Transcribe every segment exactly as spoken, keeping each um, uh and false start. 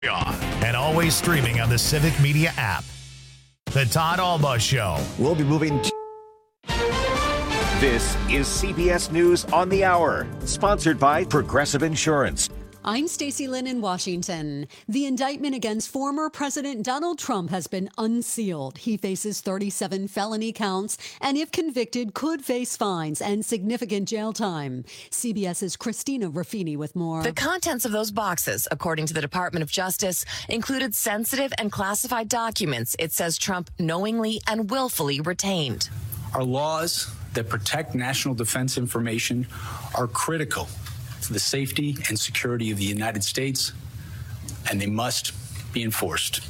And always streaming on the Civic Media app. The Todd Alba Show. We'll be moving to... This is C B S News on the Hour, sponsored by Progressive Insurance. I'm Stacey Lynn in Washington. The indictment against former President Donald Trump has been unsealed. He faces thirty-seven felony counts and, if convicted, could face fines and significant jail time. CBS's Christina Ruffini with more. The contents of those boxes, according to the Department of Justice, included sensitive and classified documents it says Trump knowingly and willfully retained. Our laws that protect national defense information are critical to the safety and security of the United States, and they must be enforced.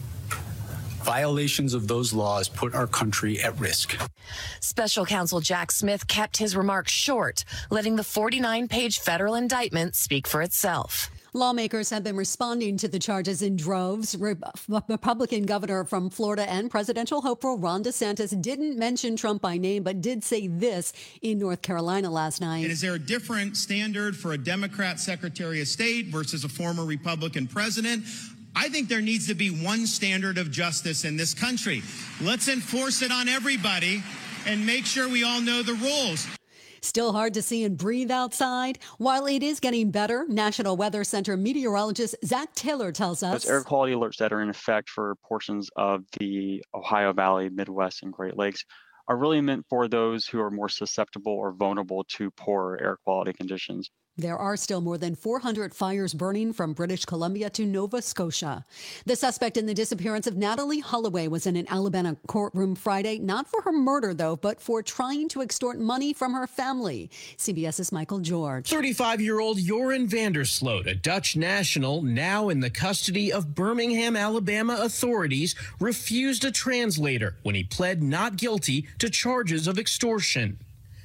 Violations of those laws put our country at risk. Special counsel Jack Smith kept his remarks short, letting the forty-nine page federal indictment speak for itself. Lawmakers have been responding to the charges in droves. Re- Republican governor from Florida and presidential hopeful Ron DeSantis didn't mention Trump by name, but did say this in North Carolina last night. And is there a different standard for a Democrat Secretary of State versus a former Republican president? I think there needs to be one standard of justice in this country. Let's enforce it on everybody and make sure we all know the rules. Still hard to see and breathe outside. While it is getting better, National Weather Center meteorologist Zach Taylor tells us. Those air quality alerts that are in effect for portions of the Ohio Valley, Midwest, and Great Lakes are really meant for those who are more susceptible or vulnerable to poor air quality conditions. There are still more than four hundred fires burning from British Columbia to Nova Scotia. The suspect in the disappearance of Natalee Holloway was in an Alabama courtroom Friday, not for her murder, though, but for trying to extort money from her family. CBS's Michael George. thirty-five-year-old Joran Vandersloot, a Dutch national now in the custody of Birmingham, Alabama authorities, refused a translator when he pled not guilty to charges of extortion.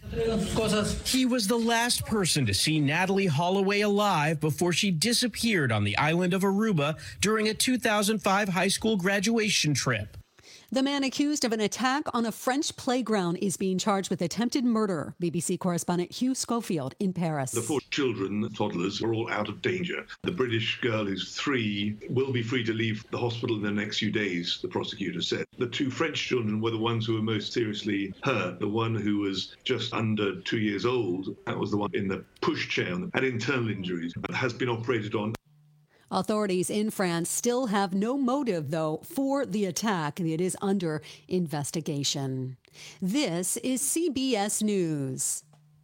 He was the last person to see Natalee Holloway alive before she disappeared on the island of Aruba during a two thousand five high school graduation trip. The man accused of an attack on a French playground is being charged with attempted murder. B B C correspondent Hugh Schofield in Paris. The four children, toddlers, are all out of danger. The British girl who's three will be free to leave the hospital in the next few days, the prosecutor said. The two French children were the ones who were most seriously hurt. The one who was just under two years old, that was the one in the pushchair and had internal injuries, has been operated on. Authorities in France still have no motive, though, for the attack. It is under investigation. This is C B S News.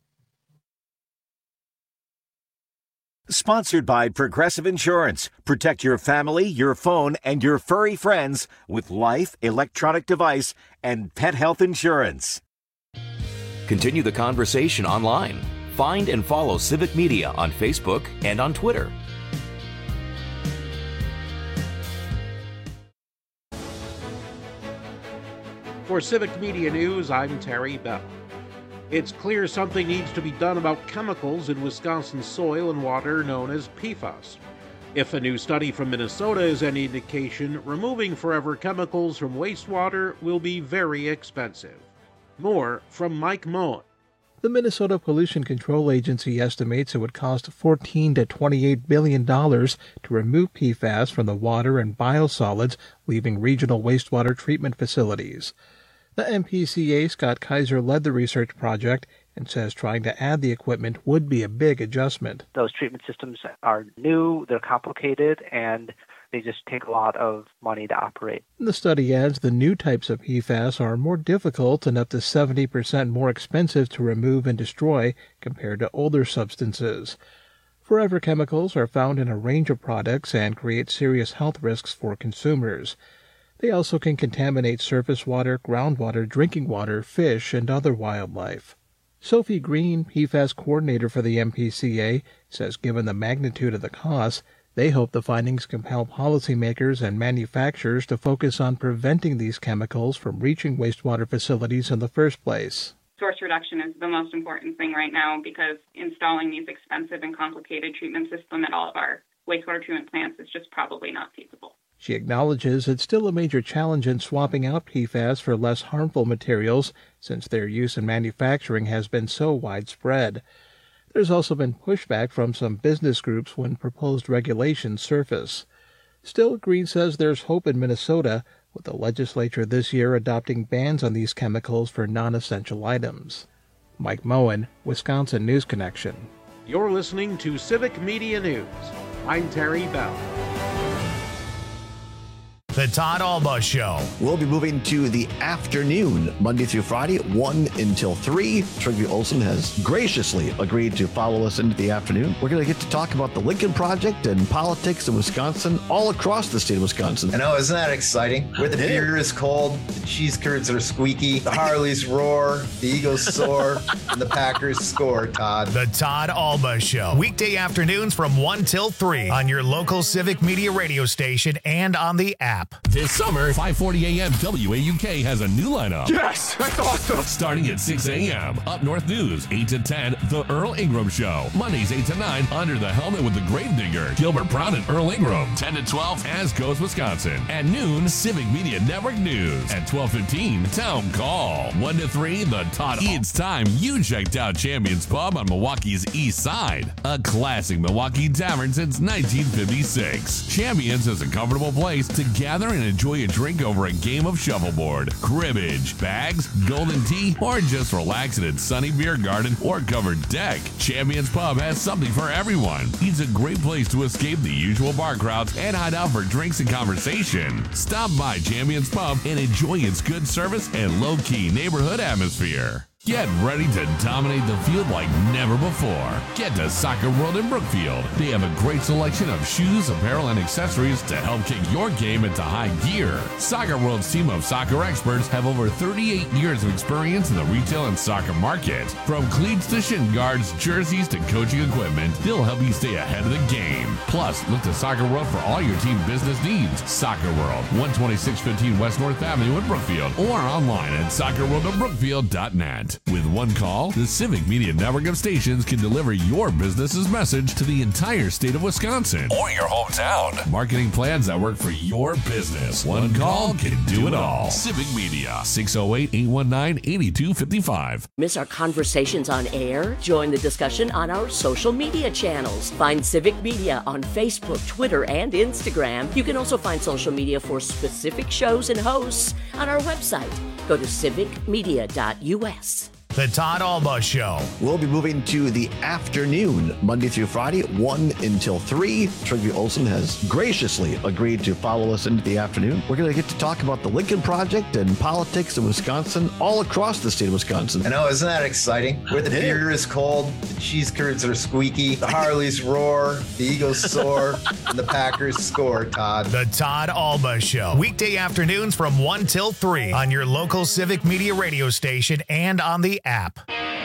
Sponsored by Progressive Insurance. Protect your family, your phone, and your furry friends with life, electronic device, and pet health insurance. Continue the conversation online. Find and follow Civic Media on Facebook and on Twitter. For Civic Media News, I'm Terry Bell. It's clear something needs to be done about chemicals in Wisconsin's soil and water known as P FAS. If a new study from Minnesota is any indication, removing forever chemicals from wastewater will be very expensive. More from Mike Moen. The Minnesota Pollution Control Agency estimates it would cost fourteen to twenty-eight billion dollars to remove P FAS from the water and biosolids leaving regional wastewater treatment facilities. The M P C A Scott Kaiser led the research project and says trying to add the equipment would be a big adjustment. Those treatment systems are new, they're complicated, and they just take a lot of money to operate. The study adds the new types of P FAS are more difficult and up to seventy percent more expensive to remove and destroy compared to older substances. Forever chemicals are found in a range of products and create serious health risks for consumers. They also can contaminate surface water, groundwater, drinking water, fish, and other wildlife. Sophie Green, P FAS coordinator for the M P C A, says given the magnitude of the costs, they hope the findings compel policymakers and manufacturers to focus on preventing these chemicals from reaching wastewater facilities in the first place. Source reduction is the most important thing right now because installing these expensive and complicated treatment systems at all of our wastewater treatment plants is just probably not feasible. She acknowledges it's still a major challenge in swapping out P FAS for less harmful materials since their use in manufacturing has been so widespread. There's also been pushback from some business groups when proposed regulations surface. Still, Green says there's hope in Minnesota, with the legislature this year adopting bans on these chemicals for non-essential items. Mike Moen, Wisconsin News Connection. You're listening to Civic Media News. I'm Terry Bell. The Todd Alba Show. We'll be moving to the afternoon, Monday through Friday, one until three. Trygve Olsen has graciously agreed to follow us into the afternoon. We're going to get to talk about the Lincoln Project and politics in Wisconsin, all across the state of Wisconsin. I know, isn't that exciting? Where the beer is cold, the cheese curds are squeaky, the Harleys roar, the Eagles soar, and the Packers score, Todd. The Todd Alba Show. Weekday afternoons from one till three on your local Civic Media radio station and on the app. This summer, five forty a.m. W A U K has a new lineup. Yes, that's awesome. Starting at six a.m. Up North News, eight to ten, The Earl Ingram Show. Mondays, eight to nine, Under the Helmet with the Gravedigger. Gilbert Brown and Earl Ingram. ten to twelve, As Goes Wisconsin. At noon, Civic Media Network News. At twelve fifteen, Town Call. one to three, The Todd. It's time you checked out Champions Pub on Milwaukee's East Side. A classic Milwaukee tavern since nineteen fifty-six. Champions is a comfortable place to gather and enjoy a drink over a game of shuffleboard, cribbage, bags, golden tea, or just relax in its sunny beer garden or covered deck. Champions Pub has something for everyone. It's a great place to escape the usual bar crowds and hide out for drinks and conversation. Stop by Champions Pub and enjoy its good service and low-key neighborhood atmosphere. Get ready to dominate the field like never before. Get to Soccer World in Brookfield. They have a great selection of shoes, apparel, and accessories to help kick your game into high gear. Soccer World's team of soccer experts have over thirty-eight years of experience in the retail and soccer market. From cleats to shin guards, jerseys to coaching equipment, they'll help you stay ahead of the game. Plus, look to Soccer World for all your team business needs. Soccer World, one twenty-six fifteen West North Avenue in Brookfield, or online at soccer world of brookfield dot net. With one call, the Civic Media Network of stations can deliver your business's message to the entire state of Wisconsin or your hometown. Marketing plans that work for your business. One call can do it all. Civic Media, six oh eight, eight one nine, eight two five five. Miss our conversations on air? Join the discussion on our social media channels. Find Civic Media on Facebook, Twitter, and Instagram. You can also find social media for specific shows and hosts on our website. Go to civic media dot u s. The Todd Alba Show. We'll be moving to the afternoon, Monday through Friday, one until three. Trygve Olsen has graciously agreed to follow us into the afternoon. We're going to get to talk about the Lincoln Project and politics in Wisconsin, all across the state of Wisconsin. I know, isn't that exciting? Where the beer is cold, the cheese curds are squeaky, the Harleys roar, the Eagles soar, and the Packers score, Todd. The Todd Alba Show. Weekday afternoons from one till three on your local Civic Media radio station and on the app.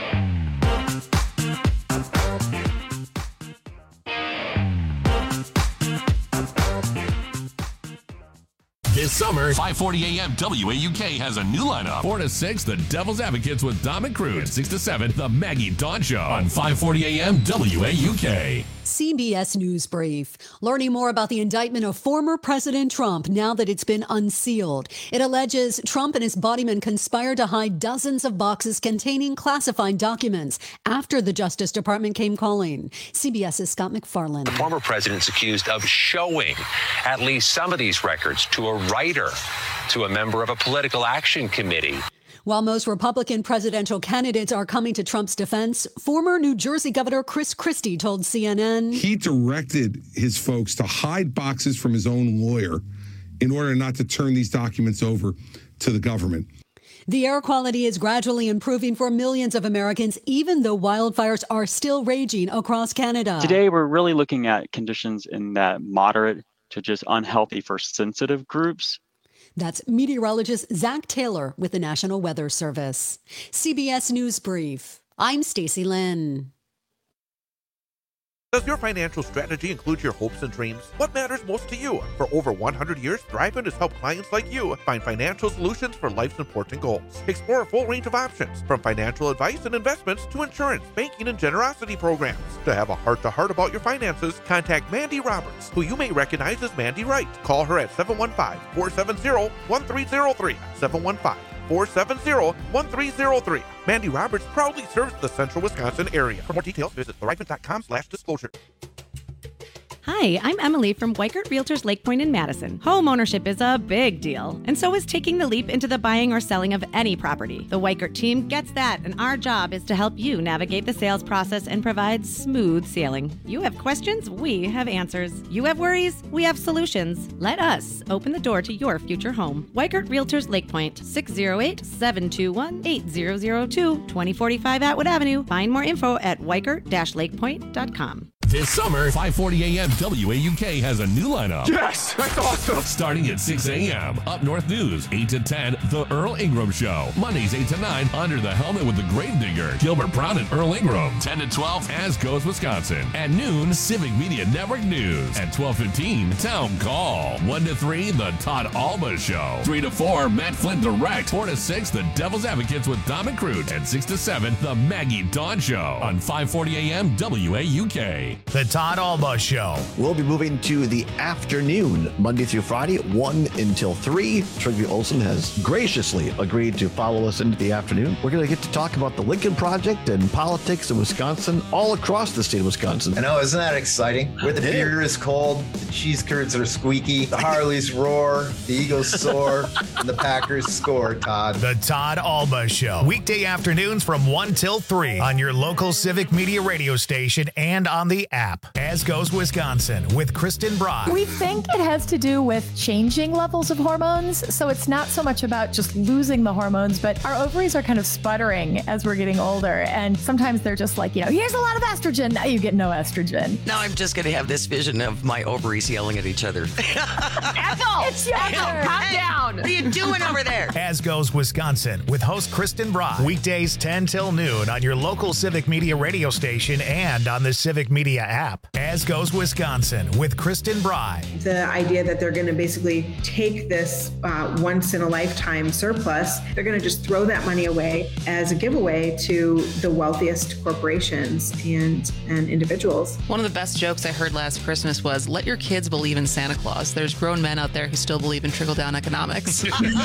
This summer, five forty a.m. W A U K has a new lineup. four to six, The Devil's Advocates with Don McCrude. six to seven, The Maggie Dawn Show on five forty a.m. W A U K. C B S News Brief. Learning more about the indictment of former President Trump now that it's been unsealed. It alleges Trump and his bodymen conspired to hide dozens of boxes containing classified documents after the Justice Department came calling. CBS's Scott McFarland. The former president's accused of showing at least some of these records to a writer, to a member of a political action committee. While most Republican presidential candidates are coming to Trump's defense, former New Jersey Governor Chris Christie told C N N he directed his folks to hide boxes from his own lawyer in order not to turn these documents over to the government. The air quality is gradually improving for millions of Americans, even though wildfires are still raging across Canada. Today, we're really looking at conditions in that moderate to just unhealthy for sensitive groups. That's meteorologist Zach Taylor with the National Weather Service. C B S News Brief. I'm Stacey Lynn. Does your financial strategy include your hopes and dreams? What matters most to you? For over one hundred years, Thriveant has helped clients like you find financial solutions for life's important goals. Explore a full range of options, from financial advice and investments to insurance, banking, and generosity programs. To have a heart-to-heart about your finances, contact Mandy Roberts, who you may recognize as Mandy Wright. Call her at seven one five, four seven zero, one three zero three, seven one five, four seven zero, one three zero three. Mandy Roberts proudly serves the central Wisconsin area. For more details, visit thrivent dot com slash disclosure. Hi, I'm Emily from Weikert Realtors Lake Point in Madison. Home ownership is a big deal, and so is taking the leap into the buying or selling of any property. The Weikert team gets that, and our job is to help you navigate the sales process and provide smooth sailing. You have questions, we have answers. You have worries, we have solutions. Let us open the door to your future home. Weikert Realtors Lake Point, six oh eight, seven two one, eight zero zero two, twenty forty-five Atwood Avenue. Find more info at weikert dash lakepoint dot com. This summer, five forty a.m. W A U K has a new lineup. Yes, that's awesome. Starting at six a.m. Up North News, eight to ten, The Earl Ingram Show. Mondays, eight to nine, Under the Helmet with the Gravedigger, Gilbert Brown and Earl Ingram. ten to twelve, As Goes Wisconsin. At noon, Civic Media Network News. At twelve fifteen, Town Call. one to three, The Todd Alba Show. three to four, Matt Flynn Direct. four to six, The Devil's Advocates with Dom and Crute. And six to seven, The Maggie Dawn Show. On five forty a.m. W A U K. The Todd Alba Show. We'll be moving to the afternoon, Monday through Friday, one until three. Trygve Olsen has graciously agreed to follow us into the afternoon. We're going to get to talk about the Lincoln Project and politics in Wisconsin, all across the state of Wisconsin. I know, isn't that exciting? Where the beer is cold, the cheese curds are squeaky, the Harleys roar, the Eagles soar, and the Packers score, Todd. The Todd Alba Show. Weekday afternoons from one till three on your local Civic Media radio station and on the app. As Goes Wisconsin with Kristen Brock. We think it has to do with changing levels of hormones. So it's not so much about just losing the hormones, but our ovaries are kind of sputtering as we're getting older. And sometimes they're just like, you know, here's a lot of estrogen. Now you get no estrogen. Now I'm just going to have this vision of my ovaries yelling at each other. Ethel! It's your turn. Calm down. What are you doing over there? As Goes Wisconsin with host Kristen Brock. Weekdays ten till noon on your local Civic Media radio station and on the Civic Media app. As Goes Wisconsin with Kristen Bry. The idea that they're going to basically take this uh, once in a lifetime surplus, they're going to just throw that money away as a giveaway to the wealthiest corporations and, and individuals. One of the best jokes I heard last Christmas was, let your kids believe in Santa Claus. There's grown men out there who still believe in trickle-down economics.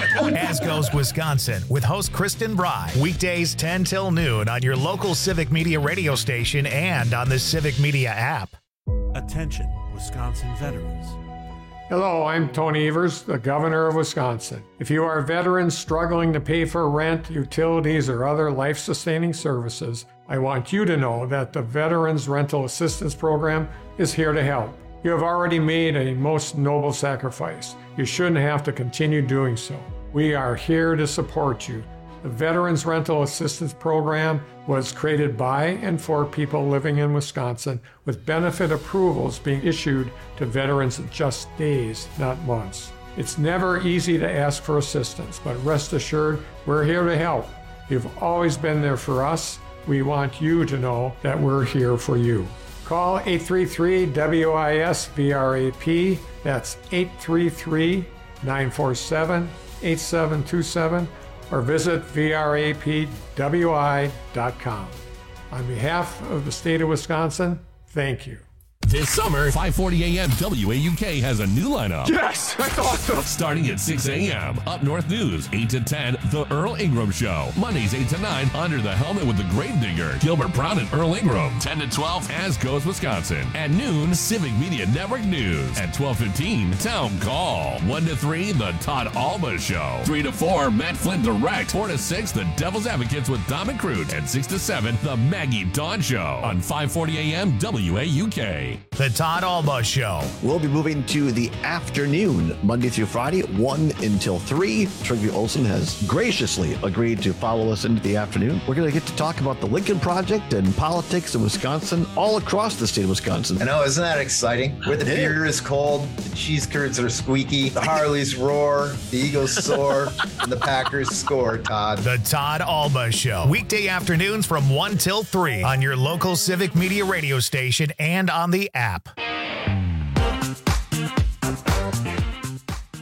As Goes Wisconsin with host Kristen Bry. Weekdays ten till noon on your local Civic Media radio station and on the Civic Media app. Attention, Wisconsin veterans. Hello, I'm Tony Evers, the Governor of Wisconsin. If you are veterans struggling to pay for rent, utilities, or other life-sustaining services, I want you to know that the Veterans Rental Assistance Program is here to help. You have already made a most noble sacrifice. You shouldn't have to continue doing so. We are here to support you. The Veterans Rental Assistance Program was created by and for people living in Wisconsin, with benefit approvals being issued to veterans in just days, not months. It's never easy to ask for assistance, but rest assured, we're here to help. You've always been there for us. We want you to know that we're here for you. Call eight three three W I S V R A P. That's eight three three, nine four seven, eight seven two seven. or visit V R A P W I dot com. On behalf of the state of Wisconsin, thank you. This summer, five forty a.m. W A U K has a new lineup. Yes, that's awesome. Starting at six a.m. Up North News, eight to ten, The Earl Ingram Show. Mondays, eight to nine, Under the Helmet with the Gravedigger, Gilbert Brown and Earl Ingram. ten to twelve, As Goes Wisconsin. At noon, Civic Media Network News. At twelve fifteen, Town Call. one to three, The Todd Alba Show. three to four, Matt Flynn Direct. four to six, The Devil's Advocates with Dom and Crute. And six to seven, The Maggie Dawn Show. On five forty a.m. W A U K. The Todd Alba Show. We'll be moving to the afternoon, Monday through Friday, one until three. Trygve Olsen has graciously agreed to follow us into the afternoon. We're going to get to talk about the Lincoln Project and politics in Wisconsin, all across the state of Wisconsin. I know, isn't that exciting? Where the beer is cold, the cheese curds are squeaky, the Harleys roar, the Eagles soar, and the Packers score, Todd. The Todd Alba Show. Weekday afternoons from one till three on your local Civic Media radio station and on the app.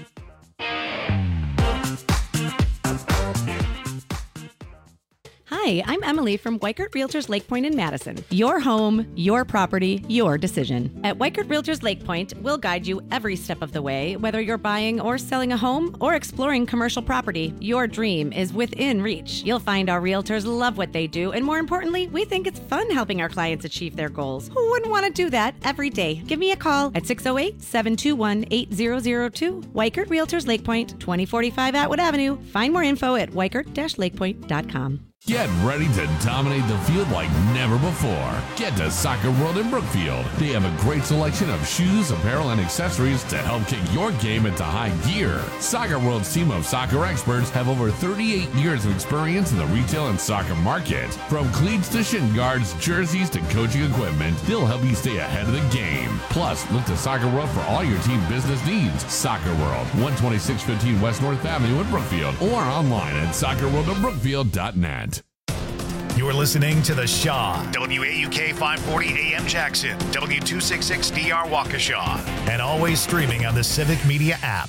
Hi, Hi, I'm Emily from Weichert Realtors Lake Point in Madison. Your home, your property, your decision. At Weichert Realtors Lake Point, we'll guide you every step of the way, whether you're buying or selling a home or exploring commercial property. Your dream is within reach. You'll find our realtors love what they do, and more importantly, we think it's fun helping our clients achieve their goals. Who wouldn't want to do that every day? Give me a call at six oh eight, seven two one, eight zero zero two. Weichert Realtors Lake Point, twenty forty-five Atwood Avenue. Find more info at weichert dash lake point dot com. Get ready to dominate the field like never before. Get to Soccer World in Brookfield. They have a great selection of shoes, apparel, and accessories to help kick your game into high gear. Soccer World's team of soccer experts have over thirty-eight years of experience in the retail and soccer market. From cleats to shin guards, jerseys to coaching equipment, they'll help you stay ahead of the game. Plus, look to Soccer World for all your team business needs. Soccer World, one twenty-six fifteen West North Avenue in Brookfield, or online at soccer world of brookfield dot net. You're listening to The Shaw, W A U K five forty A M Jackson, W two sixty-six D R Waukesha, and always streaming on the Civic Media app.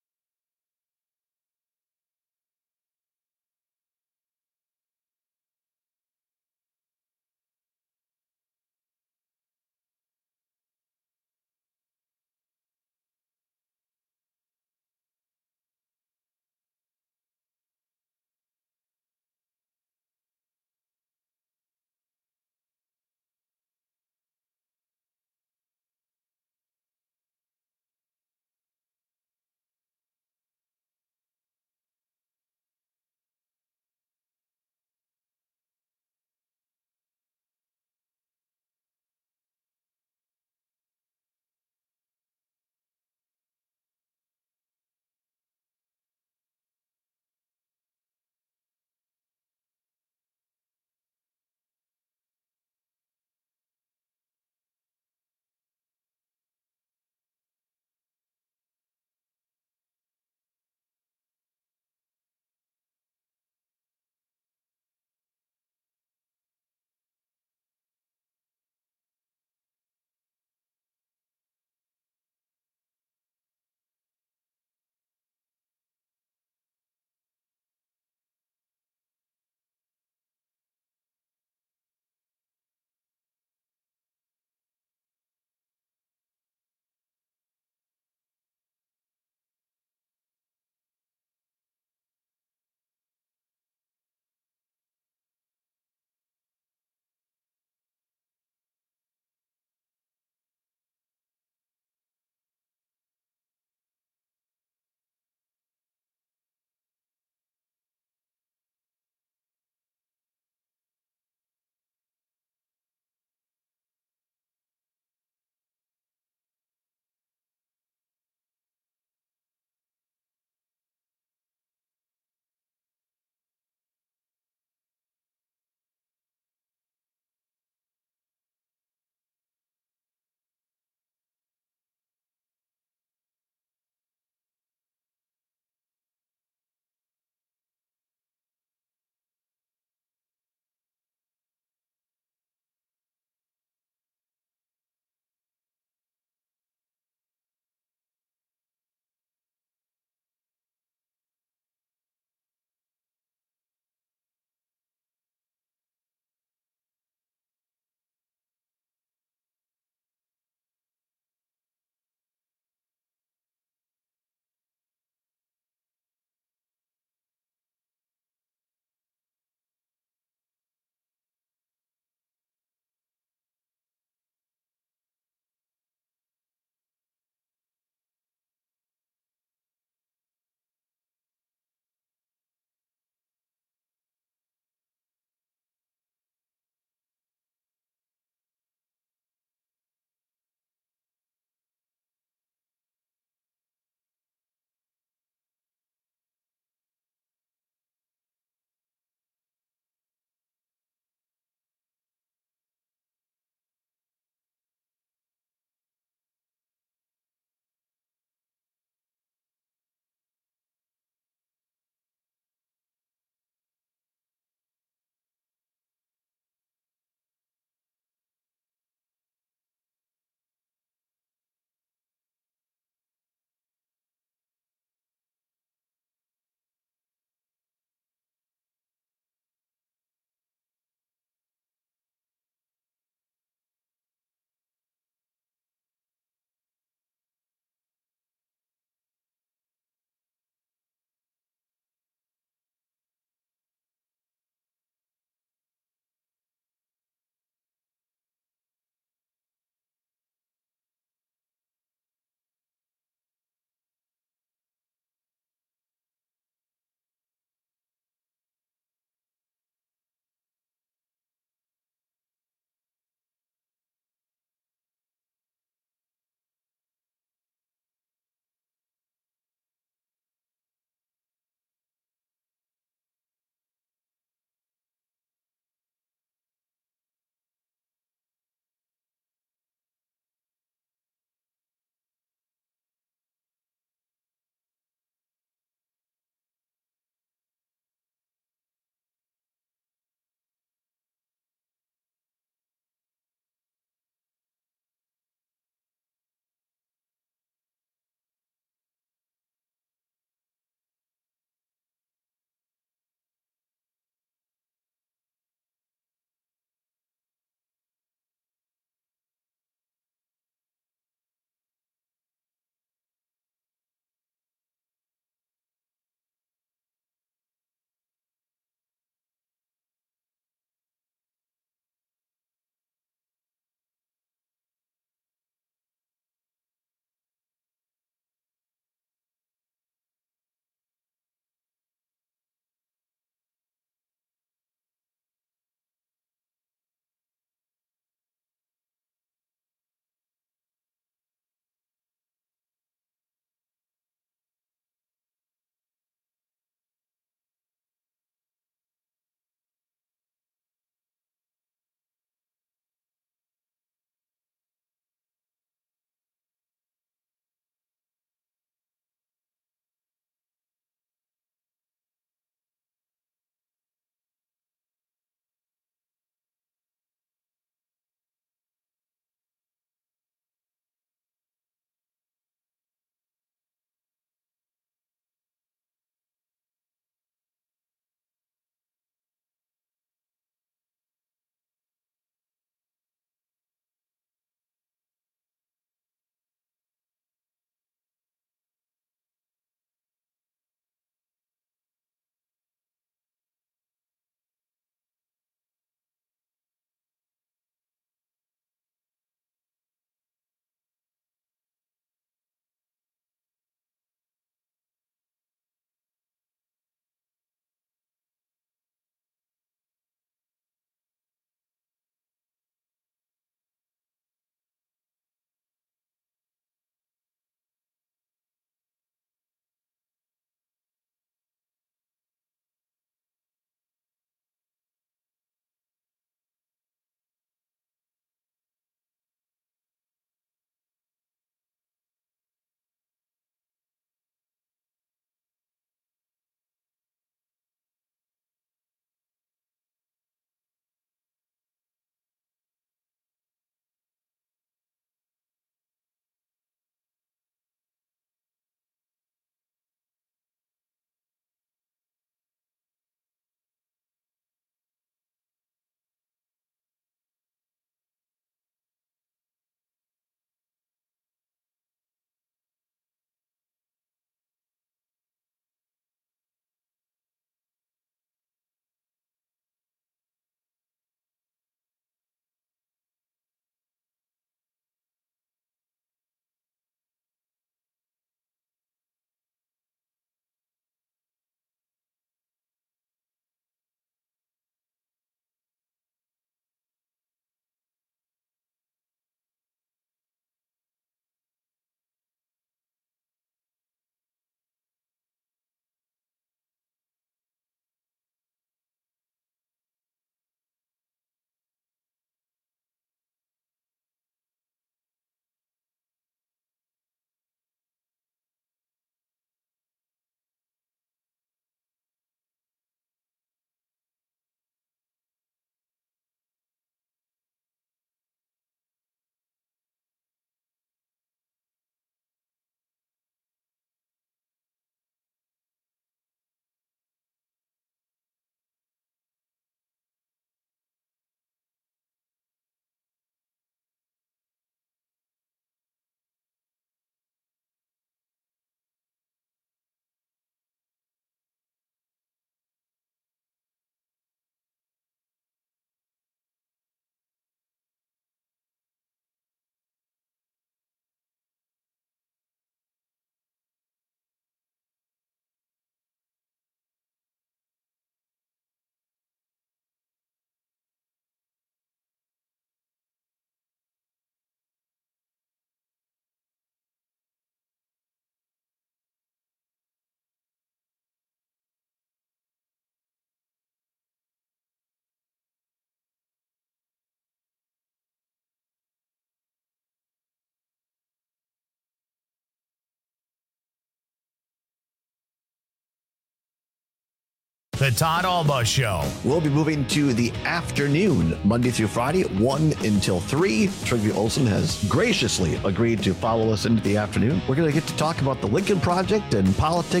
The Todd Alba Show. We'll be moving to the afternoon, Monday through Friday, one until three. Trygve Olsen has graciously agreed to follow us into the afternoon. We're going to get to talk about the Lincoln Project and politics.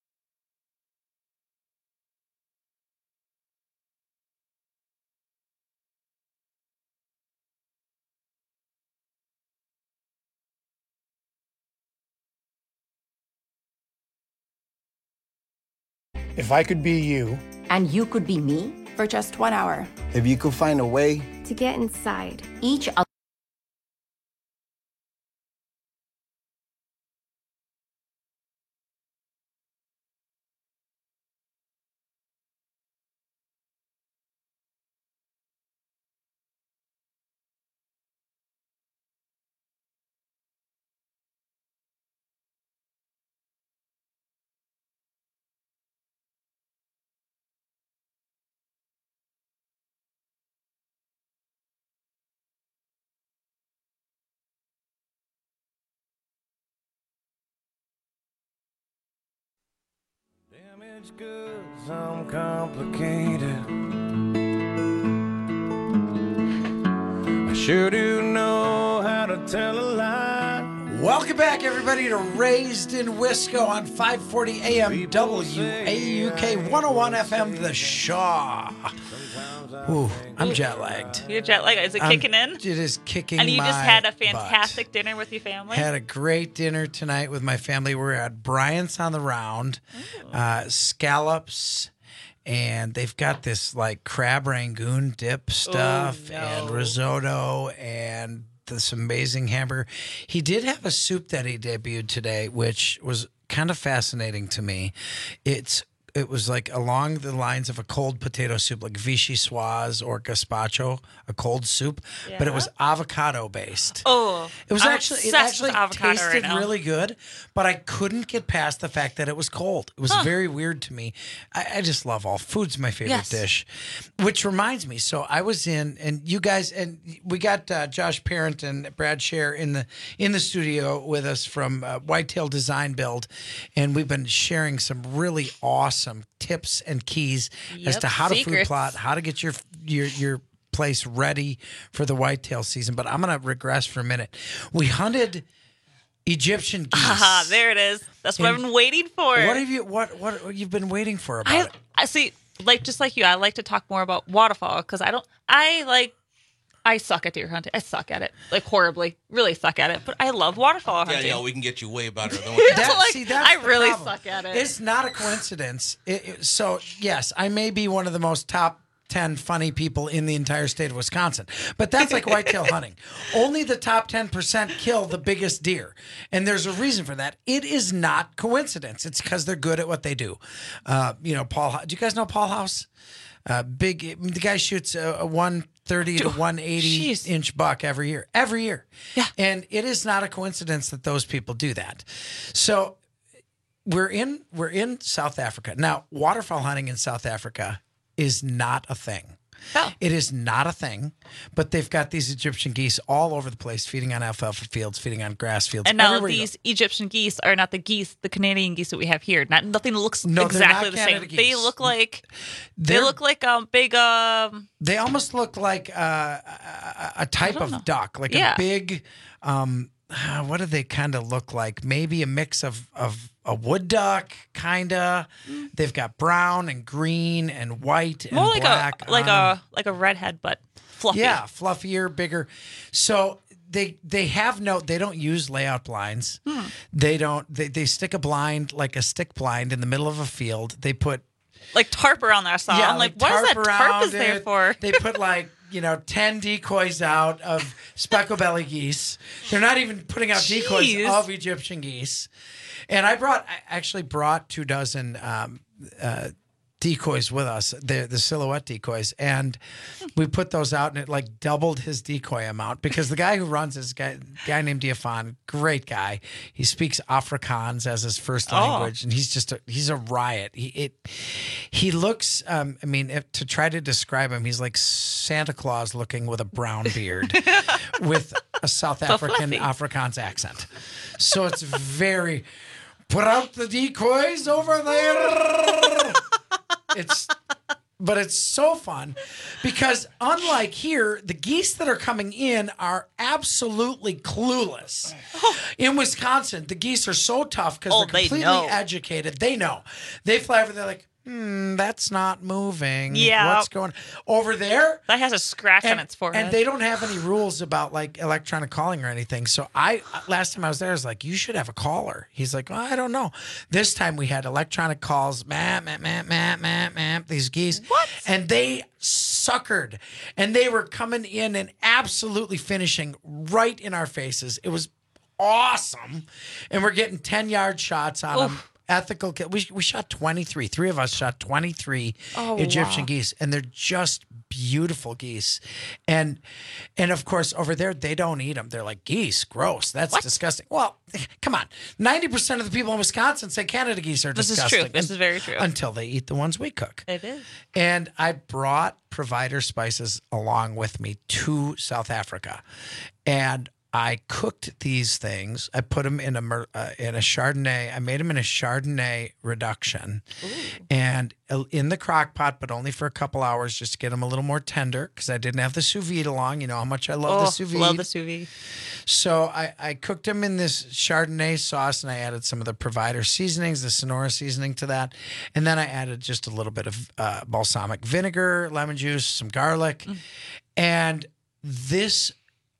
If I could be you. And you could be me? For just one hour. If you could find a way. To get inside each other. Damaged goods, I'm complicated. I sure do know how to tell a lie. Welcome back, everybody, to Raised in Wisco on five forty A M W A U K one oh one F M, The Shaw. Ooh, I'm jet lagged. You're jet lagged. Is it I'm, kicking in? It is kicking. And you my just had a fantastic butt. dinner with your family? Had a great dinner tonight with my family. We're at Bryant's on the Round, uh, scallops, and they've got this like crab rangoon dip stuff Ooh, no. and risotto and this amazing hamburger. He did have a soup that he debuted today, which was kind of fascinating to me. It's It was like along the lines of a cold potato soup, like vichyssoise or gazpacho, a cold soup, yeah. but it was avocado based. Oh, it was I'm actually it actually tasted right really good, but I couldn't get past the fact that it was cold. It was huh. very weird to me. I, I just love all food's my favorite yes. dish, which reminds me. So I was in, and you guys, and we got uh, Josh Parent and Brad Scher in the in the studio with us from uh, Whitetail Design Build, and we've been sharing some really awesome. Some tips and keys yep, as to how secrets. to food plot, how to get your your your place ready for the whitetail season. But I'm going to regress for a minute. We hunted Egyptian geese. Ah, there it is. That's what and I've been waiting for. What have you what what you've been waiting for about I, it? I see. Like just like you, I like to talk more about waterfowl because I don't. I like. I suck at deer hunting. I suck at it, like horribly, really suck at it. But I love waterfowl hunting. Yeah, yeah, we can get you way better than what that, like, see, that's I really problem. suck at it. It's not a coincidence. It, it, so yes, I may be one of the most top ten funny people in the entire state of Wisconsin, but that's like whitetail hunting. Only the top ten percent kill the biggest deer, and there's a reason for that. It is not coincidence. It's because they're good at what they do. Uh, you know, Paul. Do you guys know Paul House? Uh, big. The guy shoots a, a one thirty to one eighty Jeez. Inch buck every year, every year. Yeah. And it is not a coincidence that those people do that. So we're in, we're in South Africa. Now, waterfowl hunting in South Africa is not a thing. Oh. It is not a thing, but they've got these Egyptian geese all over the place, feeding on alfalfa fields, feeding on grass fields. And now these Egyptian geese are not the geese, the Canadian geese that we have here. Not nothing looks no, exactly the Canada same. Geese. They look like they're, they look like um big um. They almost look like uh, a, a type of know. duck, like yeah. a big. Um, what do they kind of look like? Maybe a mix of of a wood duck, kind of. Mm. They've got brown and green and white and more like black. a like a like a redhead, but fluffy. Yeah, fluffier, bigger. So they they have no. They don't use layout blinds. Hmm. They don't. They they stick a blind like a stick blind in the middle of a field. They put like tarp around their saw. Yeah, I'm like, like what is that tarp is it. there for? They put like. You know, ten decoys out of speckle belly geese. They're not even putting out Jeez. decoys of Egyptian geese. And I brought, I actually brought two dozen um, uh, decoys with us, the the silhouette decoys, and we put those out, and it like doubled his decoy amount because the guy who runs this guy, guy named Diafan, great guy. He speaks Afrikaans as his first language, oh. and he's just a, he's a riot. He it he looks, um, I mean, if, to try to describe him, he's like Santa Claus looking with a brown beard with a South African so Afrikaans accent. So it's very. Put out the decoys over there. it's but it's so fun because unlike here, the geese that are coming in are absolutely clueless. In Wisconsin, the geese are so tough because Oh, they're they completely know. educated. They know. They fly over. They're like, hmm, that's not moving. Yeah. What's going over there? That has a scratch on its forehead. And they don't have any rules about like electronic calling or anything. So I last time I was there, I was like, you should have a caller. He's like, well, I don't know. This time we had electronic calls, map, map, map, map, map, map, these geese. What? And they suckered. And they were coming in and absolutely finishing right in our faces. It was awesome. And we're getting ten-yard shots on them. Ethical. We we shot twenty-three. Three of us shot twenty-three Oh, Egyptian wow. geese, and they're just beautiful geese. And and of course over there they don't eat them. They're like, geese, gross. That's disgusting. Well, come on. Ninety percent of the people in Wisconsin say Canada geese are This is disgusting. true. This is very true. Until they eat the ones we cook. It is. And I brought Provider Spices along with me to South Africa, and I cooked these things. I put them in a mer- uh, in a Chardonnay. I made them in a Chardonnay reduction, and uh, in the crock pot, but only for a couple hours, just to get them a little more tender because I didn't have the sous vide along. You know how much I love oh, the sous vide. Love the sous vide. So I, I cooked them in this Chardonnay sauce, and I added some of the Provider seasonings, the Sonora seasoning to that, and then I added just a little bit of uh, balsamic vinegar, lemon juice, some garlic, Mm. and this.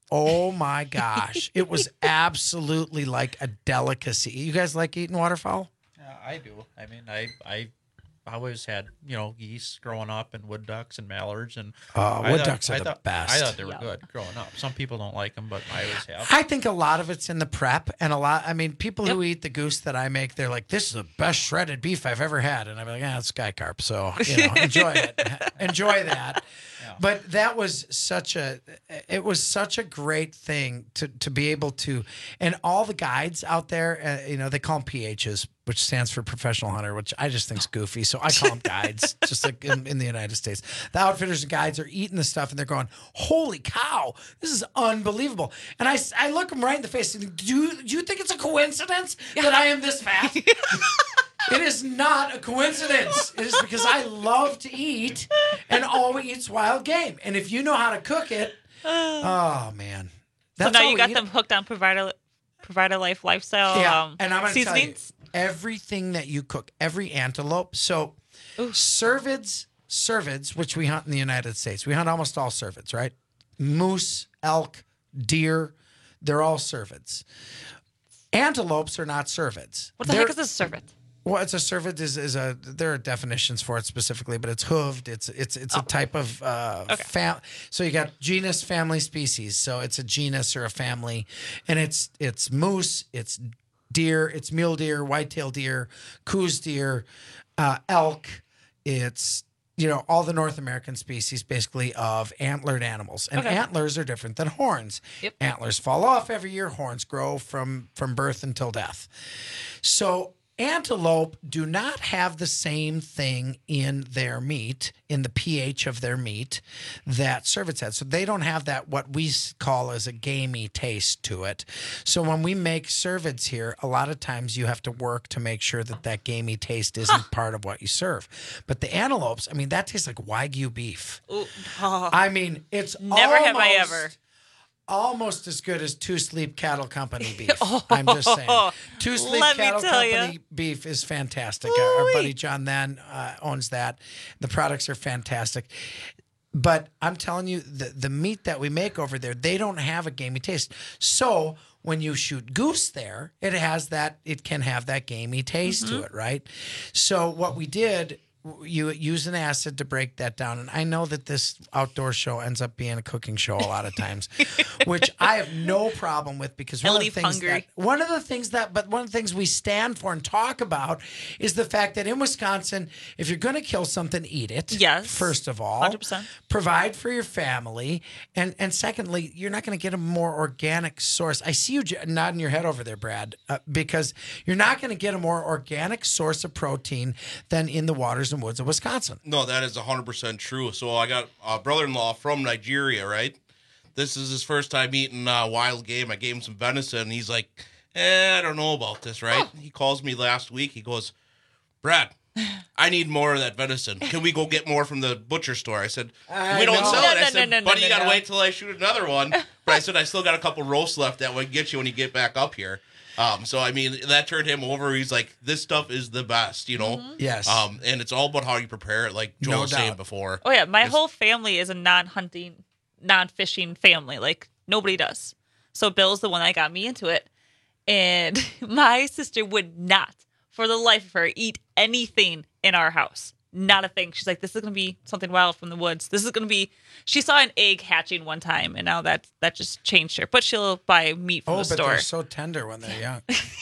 Oh my gosh. It was absolutely like a delicacy. You guys like eating waterfowl? Yeah, I do. I mean, I I always had, you know, geese growing up and wood ducks and mallards. and Oh, I wood thought- ducks are I the thought, best. I thought they were Yeah. good growing up. Some people don't like them, but I always have. I think a lot of it's in the prep, and a lot, I mean, people who eat the goose that I make, they're like, this is the best shredded beef I've ever had. And I'm like, ah, it's sky carp. So, you know, enjoy it. Enjoy that. But that was such a, it was such a great thing to, to be able to, and all the guides out there, uh, you know, they call them P Hs, which stands for professional hunter, which I just think's goofy. So I call them guides, just like in, in the United States. The outfitters and guides are eating the stuff and they're going, holy cow, this is unbelievable. And I, I look them right in the face and do you, do you think it's a coincidence that I am this fat? It is not a coincidence. It is because I love to eat, and all we eat's wild game. And if you know how to cook it, oh man, So now all you we got eat. them hooked on Provider Provider Life lifestyle. Yeah, um, and I'm going to tell you, seasonings. everything that you cook, every antelope. So cervids, cervids, which we hunt in the United States, we hunt almost all cervids, right? Moose, elk, deer, they're all cervids. Antelopes are not cervids. What the They're- heck is a cervid? Well, it's a cervid is, is a there are definitions for it specifically, but it's hooved. It's it's it's a type of uh, fam. So you got genus, family, species. So it's a genus or a family, and it's it's moose, it's deer, it's mule deer, whitetail deer, coos deer, uh, elk. It's you know all the North American species basically of antlered animals, and Okay. antlers are different than horns. Yep. Antlers fall off every year. Horns grow from from birth until death. So antelope do not have the same thing in their meat, in the pH of their meat, that cervids had. So they don't have that, what we s- call as a gamey taste to it. So when we make cervids here, a lot of times you have to work to make sure that that gamey taste isn't part of what you serve. But the antelopes, I mean, that tastes like Wagyu beef. Ooh, oh. I mean, it's Never have I almost- ever. Almost as good as Two Sleep Cattle Company beef. I'm just saying. Two Sleep Let me Cattle tell Company ya. beef is fantastic. Our, our buddy John Then uh, owns that. The products are fantastic. But I'm telling you, the, the meat that we make over there, they don't have a gamey taste. So when you shoot goose there, it has that, it can have that gamey taste Mm-hmm. to it, right? So what we did, you use an acid to break that down. And I know that this outdoor show ends up being a cooking show a lot of times, which I have no problem with because I one of the leave things hungry. that, one of the things that, but one of the things we stand for and talk about is the fact that in Wisconsin, if you're going to kill something, eat it. Yes. First of all, one hundred percent. provide for your family, and and secondly, you're not going to get a more organic source. I see you j- nodding your head over there, Brad, uh, because you're not going to get a more organic source of protein than in the waters and woods of Wisconsin. No, that is one hundred percent true. So I got a brother-in-law from Nigeria, right? This is his first time eating uh, wild game. I gave him some venison, and he's like, eh, I don't know about this, right? He calls me last week. He goes, Brad, I need more of that venison. Can we go get more from the butcher store? I said, I we don't know. sell No, it. I no, said, no, no, buddy, no, you got to no. wait till I shoot another one. But I said, I still got a couple roasts left that would get you when you get back up here. Um, so, I mean, that turned him over. He's like, this stuff is the best, you know? Yes. Um, and it's all about how you prepare it, like Joel No was saying doubt. before. Oh yeah, my It's- whole family is a non-hunting, non-fishing family. Like nobody does. So Bill's the one that got me into it, and my sister would not, for the life of her, eat anything in our house. Not a thing. She's like, this is gonna be something wild from the woods. This is gonna be. She saw an egg hatching one time, and now that that just changed her. But she'll buy meat from Oh, the but store. they're so tender when they're young.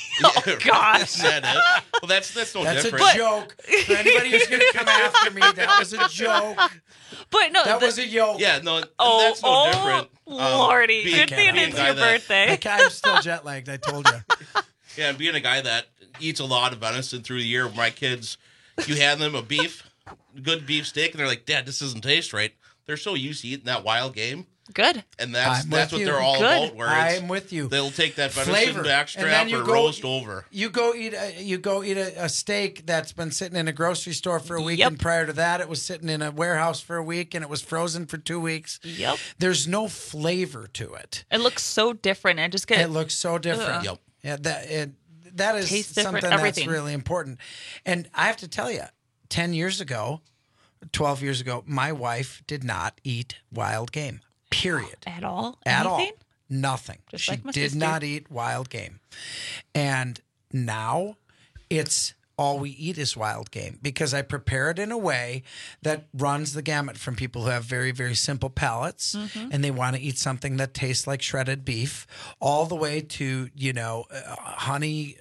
Oh gosh. Is that it? Well, that's, that's no That's different. a joke. For anybody who's going to come after me, that was a joke. But no, That the- was a yoke. Yeah, no, Oh, that's no oh, different. Um, Lordy. being- Good thing being a it's guy your that- birthday. I can't- I'm still jet lagged, I told you. Yeah, being a guy that eats a lot of venison through the year, my kids, you hand them a beef, good beef steak, and they're like, Dad, this doesn't taste right. They're so used to eating that wild game. Good. And that's I'm that's with what you. they're all Good. about. Where it's, I'm with you. They'll take that venison Flavor. And then backstrap you or go- roast over. You go eat a, you go eat a, a steak that's been sitting in a grocery store for a week, Yep. and prior to that, it was sitting in a warehouse for a week, and it was frozen for two weeks. Yep. There's no flavor to it. It looks so different. I just get It looks so different. Ugh. Yep. Yeah, that it that is Tastes different, something everything. that's really important. And I have to tell you, ten years ago, twelve years ago, my wife did not eat wild game. Period. at all. At all. Anything? Nothing. Just she like my did sister. not eat wild game. And now it's all we eat is wild game because I prepare it in a way that runs the gamut from people who have very, very simple palates Mhm. and they want to eat something that tastes like shredded beef, all the way to, you know, uh, honey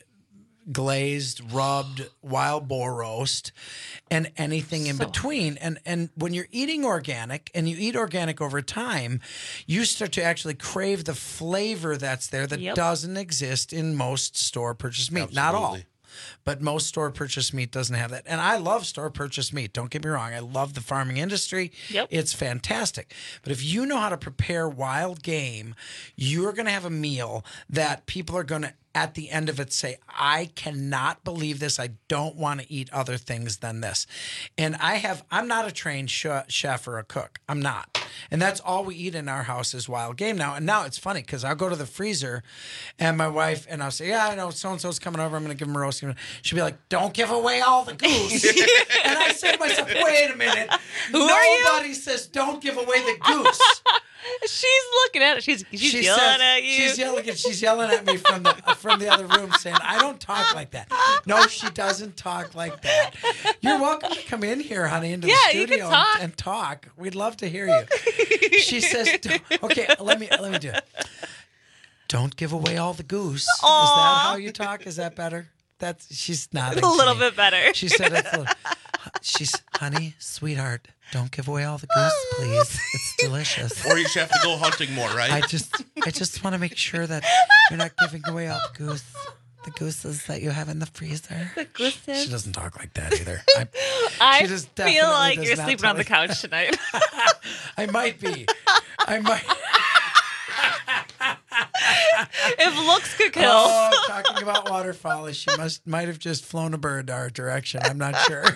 glazed, rubbed wild boar roast, and anything in So- between. And and when you're eating organic and you eat organic over time, you start to actually crave the flavor that's there that Yep. doesn't exist in most store purchased meat. Not all. Absolutely. But most store purchased meat doesn't have that. And I love store purchased meat. Don't get me wrong. I love the farming industry. Yep. It's fantastic. But if you know how to prepare wild game, you're going to have a meal that people are going to, at the end of it, say, I cannot believe this. I don't want to eat other things than this. And I have, I'm not a trained sh- chef or a cook. I'm not. And that's all we eat in our house is wild game now. And now it's funny because I'll go to the freezer and my wife, and I'll say, yeah, I know so-and-so's coming over. I'm going to give him a roast. She'll be like, don't give away all the goose. And I say to myself, wait a minute. Who are you? Nobody says don't give away the goose. She's looking at it. She's she's She yelling says- at you. She's yelling at she's yelling at me from the from the other room saying, I don't talk like that. No, she doesn't talk like that. You're welcome to come in here, honey, into Yeah, the you can studio talk. And, and talk. We'd love to hear you. She says, "Don't-" okay, let me let me do it. Don't give away all the goose. Is that Aw. how you talk? Is that better? That's she's nodding. a little to me. bit better. She said it's a little, she's honey, sweetheart, don't give away all the goose, please. It's delicious. Or you should have to go hunting more, right? I just I just want to make sure that you're not giving away all the goose the gooses that you have in the freezer. The gooses. She doesn't talk like that either. I, I she just feel definitely like does you're not sleeping on the talk- couch tonight. I might be. I might If looks could kill. Oh, talking about waterfowl, she must might have just flown a bird our direction. I'm not sure.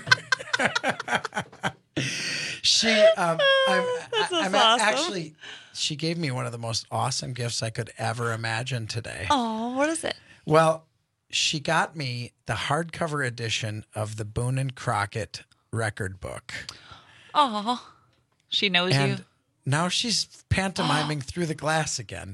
she, um, I'm, This is I'm awesome. actually, she gave me one of the most awesome gifts I could ever imagine today. Oh, what is it? Well, she got me the hardcover edition of the Boone and Crockett record book, Oh, she knows you. and now she's pantomiming through the glass again.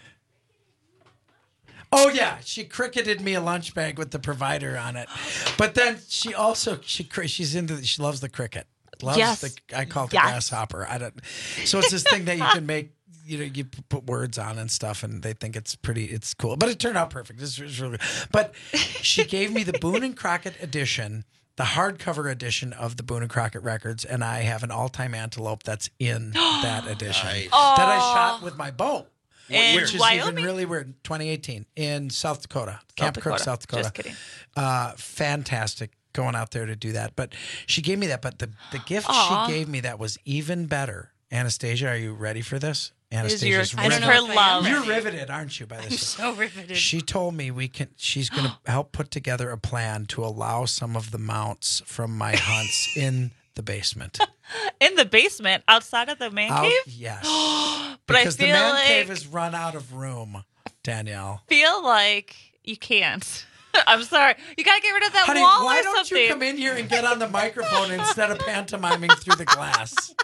Oh yeah, she cricketed me a lunch bag with the provider on it, but then she also she cri- she's into the, she loves the cricket. Loves Yes. the I call it the Yes. grasshopper. I don't. So it's this thing that you can make. You know, you p- put words on and stuff, and they think it's pretty. It's cool, but it turned out perfect. It's, it's really good. But she gave me the Boone and Crockett edition, the hardcover edition of the Boone and Crockett records, and I have an all-time antelope that's in that edition Nice. that I shot with my bow. In Which is Wyoming? even really weird. twenty eighteen in South Dakota, Camp Crook, Dakota. South Dakota. Just kidding. Uh, fantastic going out there to do that. But she gave me that. But the, the gift Aw. she gave me that was even better. Anastasia, are you ready for this? Anastasia's your- I don't know riveted. if I am You're ready. riveted, aren't you, by I'm this? so riveted. She told me we can. She's going to help put together a plan to allow some of the mounts from my hunts in the basement. In the basement, outside of the man Out- cave? yes. But I Because the feel man like cave has run out of room, Danielle. feel like you can't. I'm sorry. You gotta get rid of that Honey, wall why or don't something. you come in here and get on the microphone instead of pantomiming through the glass?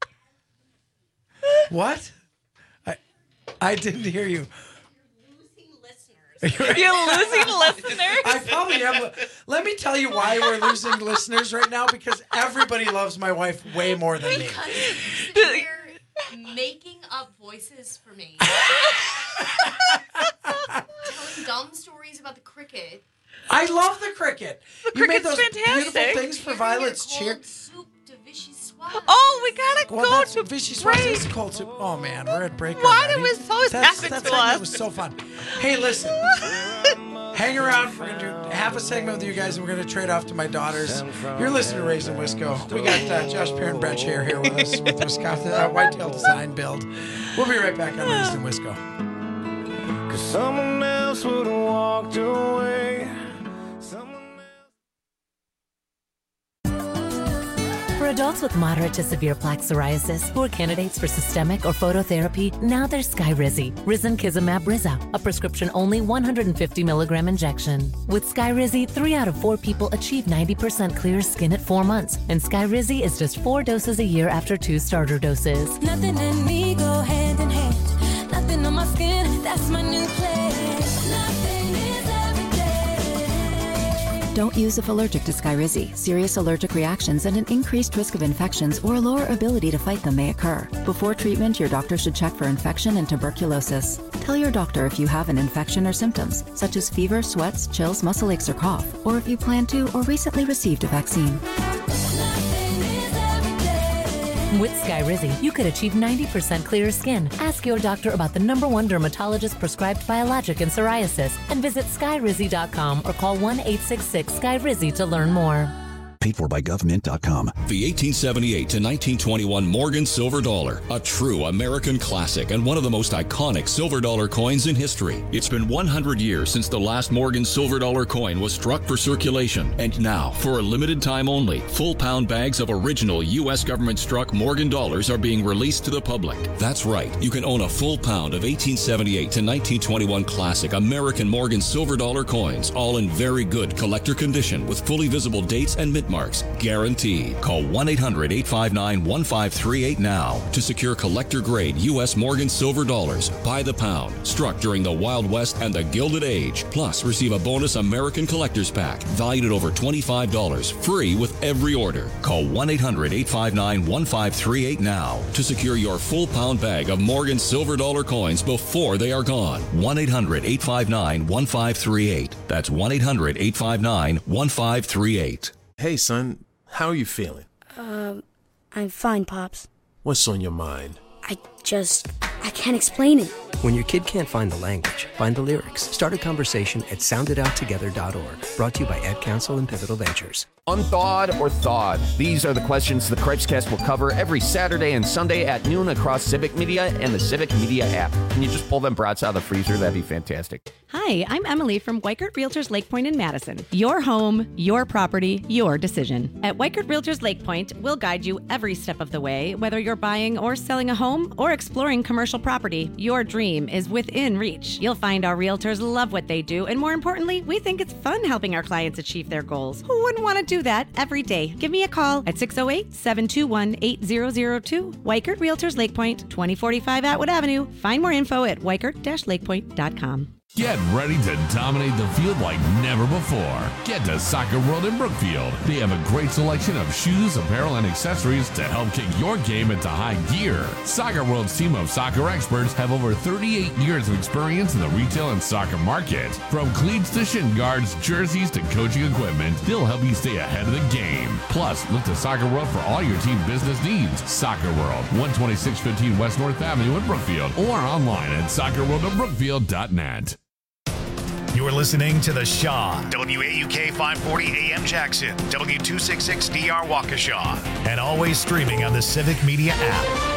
What? I I didn't hear you. You're losing listeners. I probably am. Let me tell you why we're losing listeners right now, because everybody loves my wife way more than me. You're making up voices for me. Telling dumb stories about the cricket. I love the cricket. The you made cricket's those fantastic. beautiful things for Violet's cheer. Oh, we gotta Well, go that's to Vichy Swaz break. is cold soup. Oh man, we're at break. Why already. did this always that's, happen that's to segment us? was so fun. Hey, listen. Hang around. We're gonna do half a segment with you guys, and we're gonna trade off to my daughters. You're listening to Raising Wisco. We got uh, Josh Perrin, Brett Scher here with us with Wisconsin uh, Whitetail Design Build. We'll be right back on Raising Wisco. Cause someone else would have walked away. For adults with moderate to severe plaque psoriasis who are candidates for systemic or phototherapy, now there's Skyrizi, Risankizumab Riza, a prescription-only one hundred fifty milligram injection. With Skyrizi, three out of four people achieve ninety percent clear skin at four months, and Skyrizi is just four doses a year after two starter doses. Nothing in me go hand in hand. Nothing on my skin, that's my new place. Nothing is every day. Don't use if allergic to Skyrizi. Serious allergic reactions and an increased risk of infections or a lower ability to fight them may occur. Before treatment, your doctor should check for infection and tuberculosis. Tell your doctor if you have an infection or symptoms, such as fever, sweats, chills, muscle aches, or cough, or if you plan to or recently received a vaccine. With Skyrizi, you could achieve ninety percent clearer skin. Ask your doctor about the number one dermatologist-prescribed biologic in psoriasis and visit skyrizi dot com or call one eight six six Sky Rizzi to learn more. Paid for by government dot com. The eighteen seventy-eight to nineteen twenty-one Morgan Silver Dollar, a true American classic and one of the most iconic silver dollar coins in history. It's been one hundred years since the last Morgan Silver Dollar coin was struck for circulation, and now, for a limited time only, full pound bags of original U S government struck Morgan dollars are being released to the public. That's right, you can own a full pound of eighteen seventy-eight to nineteen twenty-one classic American Morgan Silver Dollar coins, all in very good collector condition with fully visible dates and mint marks, guaranteed. Call one eight hundred eight five nine one five three eight now to secure collector-grade U S Morgan Silver Dollars by the pound, struck during the Wild West and the Gilded Age. Plus, receive a bonus American Collector's Pack valued at over twenty-five dollars, free with every order. Call one eight hundred eight five nine one five three eight now to secure your full pound bag of Morgan Silver Dollar coins before they are gone. one eight hundred eight five nine one five three eight. That's one eight hundred eight five nine one five three eight. Hey, son, how are you feeling? Um, I'm fine, Pops. What's on your mind? I just, I can't explain it. When your kid can't find the language, find the lyrics. Start a conversation at sound it out together dot org. Brought to you by Ad Council and Pivotal Ventures. Unthawed or thawed? These are the questions the Cripescast will cover every Saturday and Sunday at noon across Civic Media and the Civic Media app. Can you just pull them brats out of the freezer? That'd be fantastic. Hi, I'm Emily from Weikert Realtors Lake Point in Madison. Your home, your property, your decision. At Weikert Realtors Lake Point, we'll guide you every step of the way, whether you're buying or selling a home or exploring commercial property. Your dream is within reach. You'll find our realtors love what they do, and more importantly, we think it's fun helping our clients achieve their goals. Who wouldn't want to do that every day? Give me a call at six oh eight, seven two one, eight zero zero two. Weikert Realtors Lake Point, twenty forty-five Atwood Avenue. Find more info at weikert dash lakepoint dot com. Get ready to dominate the field like never before. Get to Soccer World in Brookfield. They have a great selection of shoes, apparel, and accessories to help kick your game into high gear. Soccer World's team of soccer experts have over thirty-eight years of experience in the retail and soccer market. From cleats to shin guards, jerseys to coaching equipment, they'll help you stay ahead of the game. Plus, look to Soccer World for all your team business needs. Soccer World, one twenty-six fifteen West North Avenue in Brookfield, or online at soccer world of brookfield dot net. You're listening to The Shaw, W A U K five forty A M Jackson, W two sixty-six D R Waukesha, and always streaming on the Civic Media app.